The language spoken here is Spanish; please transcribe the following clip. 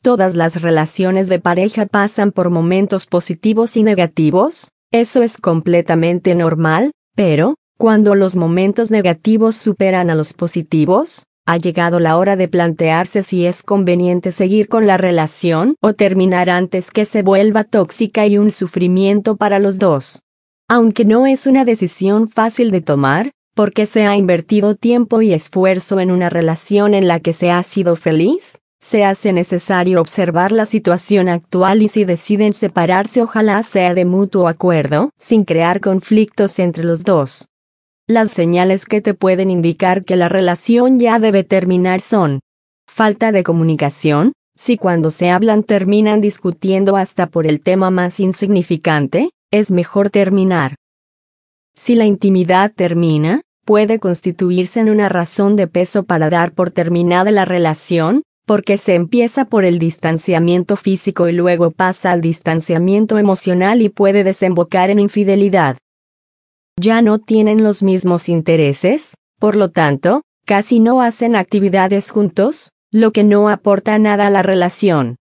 Todas las relaciones de pareja pasan por momentos positivos y negativos, eso es completamente normal, pero, cuando los momentos negativos superan a los positivos, ha llegado la hora de plantearse si es conveniente seguir con la relación o terminar antes que se vuelva tóxica y un sufrimiento para los dos. Aunque no es una decisión fácil de tomar, porque se ha invertido tiempo y esfuerzo en una relación en la que se ha sido feliz, se hace necesario observar la situación actual y si deciden separarse ojalá sea de mutuo acuerdo, sin crear conflictos entre los dos. Las señales que te pueden indicar que la relación ya debe terminar son: falta de comunicación, si cuando se hablan terminan discutiendo hasta por el tema más insignificante, es mejor terminar. Si la intimidad termina, puede constituirse en una razón de peso para dar por terminada la relación, porque se empieza por el distanciamiento físico y luego pasa al distanciamiento emocional y puede desembocar en infidelidad. Ya no tienen los mismos intereses, por lo tanto, casi no hacen actividades juntos, lo que no aporta nada a la relación.